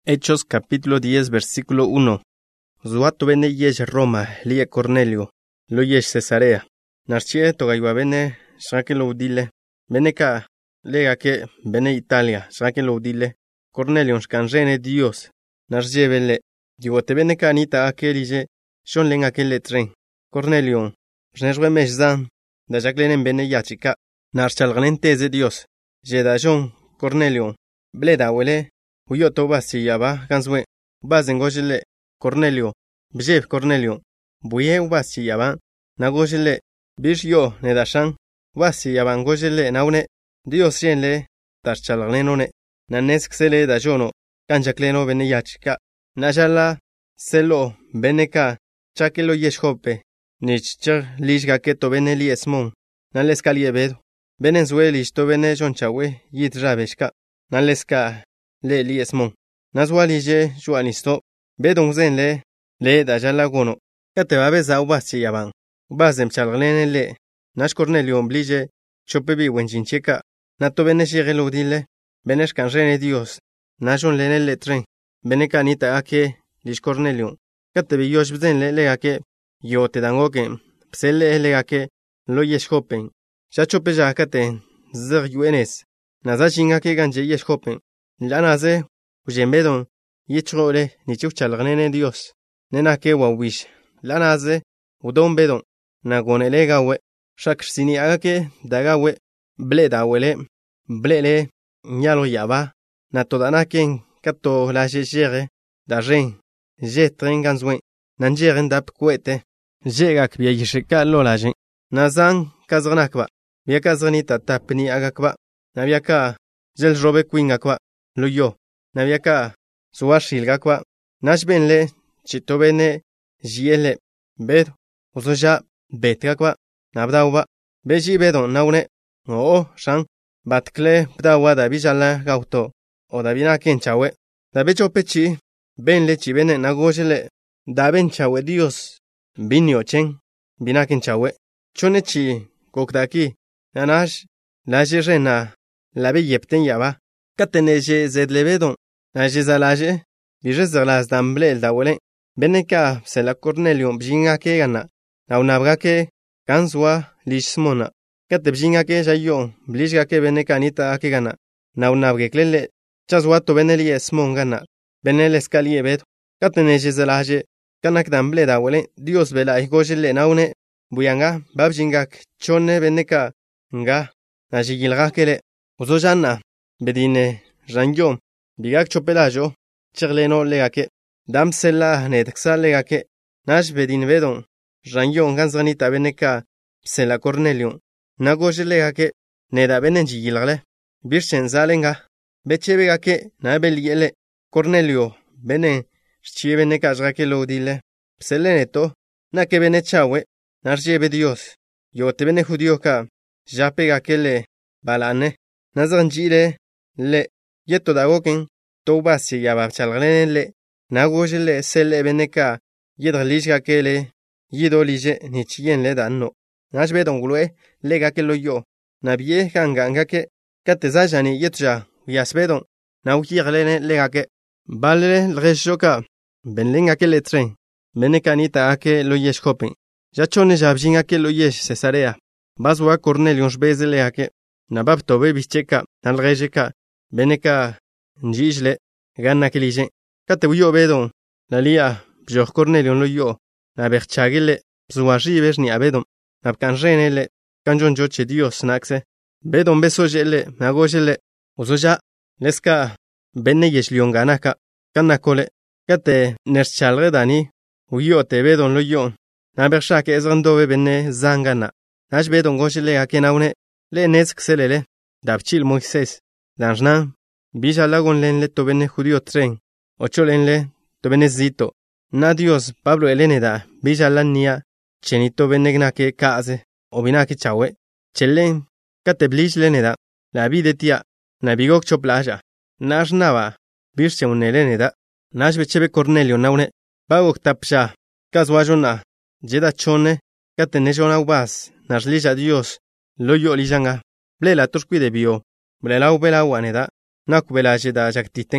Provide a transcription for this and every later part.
Hechos capítulo 10 versículo 1. Zuato bene yesh Roma, lie Cornelio, lo yesh Cesarea. Narchie togaywa bene, shake lo udile. Bene ka, lega ke, bene Italia, shake lo udile. Cornelio shkanjene Dios. Narje bele, diwote bene ka nita akelije, shon lenga kele tren. Cornelio, jnejwe mejzan, da jaklenen bene yachika. Narchalgnen teze Dios. Jeda jon, Cornelio, bleda wele. Huyo toba si yaba ganswe bazen gojele Cornelio bjef Cornelio buye ubasi yaba na gojele bishyo nedashan wasi yaba gojele naune Dios yenle tarchalglenone na nesksele da jono kanjakleno bene yachika najala selo beneka chakelo yeshope nichcher lishga keto bene liesmon na leskaliebedo benenzueli sto bene jonchawe yitrabeshka na leska le liesmon nazwalije juanisto bedong zen le dajala gono kate babe za ubasi yaban bazem chalglene le nash Cornelio omblije chopebi wenjincheka nato bene shigelo dile benesh kanjene Dios najon lene le tren bene kanita ake lish Cornelio kate bi yosh bzen le ake yo te dangoke psele le ake lo yeshopen ya chopeja kate zir yuenes nazajinga ke ganje yeshopen Lanaze, ujembedon, yichole, ni chuchalgane Dios. Nena ke wawish. Lanaze, udon bedon, nagonele gawe, shaksini agake, dagawe, bleda wele, blele, nyalo yaba, natodanaken, kato la jere, dajen, jetren ganzwen, nanjeren dap kwete, jegak biayishika lolajen, nazan kazranakwa, biakazranita tapni agakwa, nabiaka, jelrobe kwingakwa. Luyo, naviaka, suashilgakwa, nashbenle, chitobene, jiele, bed, usoja, betgakwa, nabdauba, beji bedon naune, shan, batkle, bdawa da bijala gauto, o da bina kenchawe, da becho pechi, benle chibene nagojele, da benchawe Dios, binyo chen, bina kenchawe, chonechi, kokdaki, nanash, la jirena, la beyepten yaba. Kateneje zedlebedon, naje zalaje, bije zerlas damble el dawele, beneka se la Cornelio bjinga ke gana, na unabga ke, kanswa lishmona, kate bjinga ke jayo, blishga ke beneka nita ke gana, na unabge klele, chazwato beneli esmon gana, benel escalie bed, kateneje zalaje, kanak damble dawele, Dios bela igojele naune, buyanga, babjingak, chone beneka, nga, najigilga kele, uzojana. Bedine, Rangyom, Bigak Chopelajo, Chirleno legake, Damsela Netxa legake, Nash Bedin Vedon, Rangyom Ganzanita Beneka, Sela Cornelio, Nagoje legake, Neda Benenji Gilale, Birchen Zalenga, Bechebegake, Nabeliele, Cornelio, Bene, Chiebeneka Rakelo dile, Pseleneto, Nake Benechawe, Narjebe Dios, Yote Bene Judioka, Japegakele, Balane, Nazanjile, le yeto dagoken toba si yaba chalglen le nagojele sele beneka yedrlishga kele yidolije ni chien le danno nashbe dongulwe le gakelo yo nabie ganga ke katezajani yetja yasbedon nawkirlene le gake balle lreshoka benlenga ke le tren beneka nita ake lo yeshkopen jachone jabjinga ke lo yesh Cesarea bazwa Cornelio shbezele ake nabab tobe bicheka nalrejeka beneka njijle ganna kelije kate uyo bedon la lia bjor Cornelio lo yo na berchagele zuaji besni abedon na kanjenele kanjon joche Dios nakse bedon besojele nagojele uzoja leska benne yeshlionganaka kanakole kate nerchalre dani uyo te bedon lo yo na bershake ezrandove benne zangana nash bedon gojele akenaune le neskselele dabchil Moises Danjna, bija lagon lenle tobene judío tren, ocho lenle tobene zito. Na Dios Pablo eleneda, bija lania, chenito benegnake kaze, obinake chawe, chelen, kateblish leneda, la vida tia, nabigok choplaja, najnava, birche un eleneda, najbechebe Cornelio naune, bagok tapsha, kazwajona, jeda chone, katenejona ubas, najlija Dios, loyo lijanga, blela toshkuide bio. Blela ubela waneda, nakubela jeda jaktiten,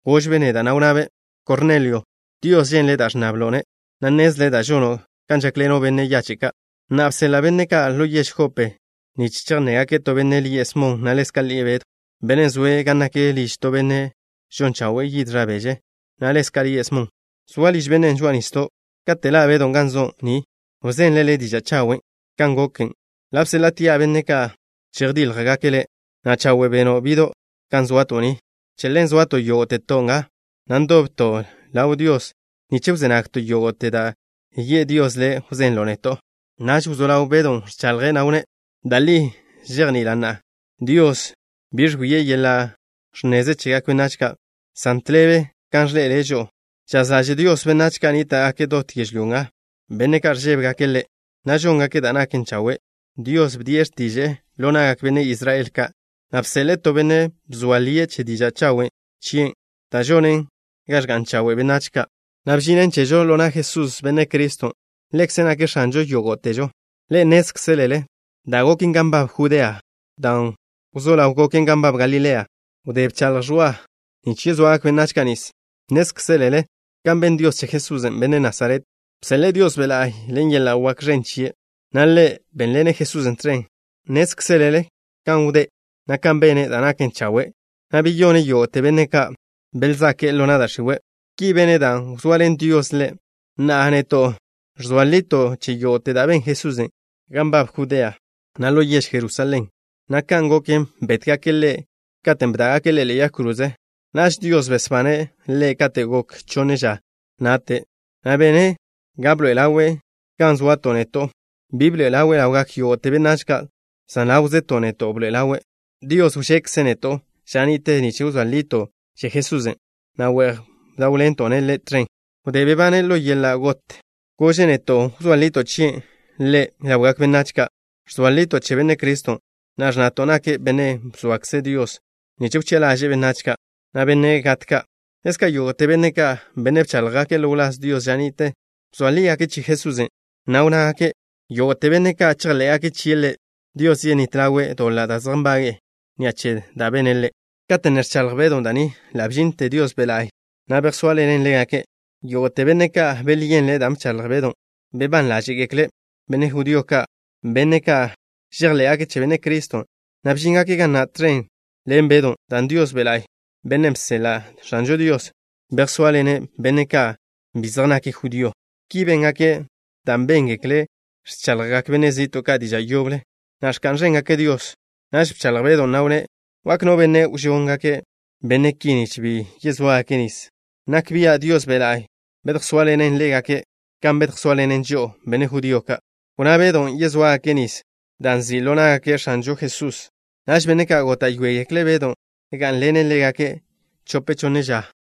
gosh bene da naunabe, Cornelio, Dios yen le dash nablone, nanes le da jono, kanjakleno bene yachika, napsela bene ka lo yesh hope, ni chicharnega que to bene li esmon, nales kalibet, bene zue ganake lish to bene, jon chawe yidrabeje, nales kali esmon, sualish bene juanisto, katela be don ganzo ni, ozen lele dija chawe, kangoken, lapsela tia bene ka, cherdil regakele, na chawe beno bido, kanzuato ni, chelen zuato yote tonga, nandobto, lau Dios, ni cheuzenakto yote da, ye Dios le ozen loneto, nash uzolau bedon, chalre naune, dali, jerni lana, Dios, birguye yela, shneze chigakwe nachka, santlebe, kanjle lejo, chazaje Dios benachka nita ake dot yeshlunga, bene karjeb gakele, najonga ke danaken chawe, Dios bdies tije, lona bene Israel ka, napseleto bene bzualie chedija chawe, chien, tajonen, gashgan chawe benachka, nabjinen chejo lona Jesus bene Cristo, lexena ke shanjo yogotejo, le nesk selele, dago kingamba Judea, dan, uzola ugo kingamba Galilea, udeb chalajua, ni chizwa benachkanis, nesk selele, gamben Dios che Jesus bene Nazaret, psele Dios belai, lenye la wakrenchie, nalle benlene Jesus entren, nesk selele, kan ude, na kan bene danaken chawe, na billone yo te bene ka, belzake lo nada shiwe, ki bene dan, usualen Dios le, na aneto, rzualito che yo te da ben Jesus, gambab Judea, na lo yesh Jerusalén, na kan goken betka kele, katembra kele le ya cruze, nash Dios bespane, le kate gok choneja, nate, na bene, gablo el awe, kan zuato neto, Bible el awe augak yo te benachka, san lauze toneto ble el awe, Dios ushek seneto, shanite ni chuzalito, che Jesus, na wer, daulento nelle tren, o debe banello yella gotte, gojeneto, usualito chi, le, augak benachka, usualito che bene Cristo, nash natonake bene, suakse Dios, ni chuchela je benachka, na bene gatka, eska yo te beneka, bene chalga que lulas Dios janite, usualia que chi Jesus, na una que, yo te beneka chalea que chile, Dios ye ni trawe do la da zambage, ni ache da benele, katener chalgbe dondani, la bjinte Dios belai, na bersuale en lega que, yo te beneka belien le dam chalgbe don, beban la jigekle, bene judio ka, beneka, jirlea que che bene Cristo, na bjinga que gana tren, le embedon, dan Dios belai, benem sela, chanjo Dios, bersuale ne, beneka, bizarna que judio, ki venga que, dan bengekle, chalgak benezito ka dija yoble, nash kanjenga que Dios, nash chalgbedo naune, wak no bene ushionga que, bene kinich bi, yezwa kenis, nakbia Dios belai, bedxualenen lega que, kan bedxualenen yo, bene judioka, una bedon yezwa kenis, dan zilona que shanjo Jesus, nash bene ka gota yueyekle bedon, egan lenen lega que, chope choneja,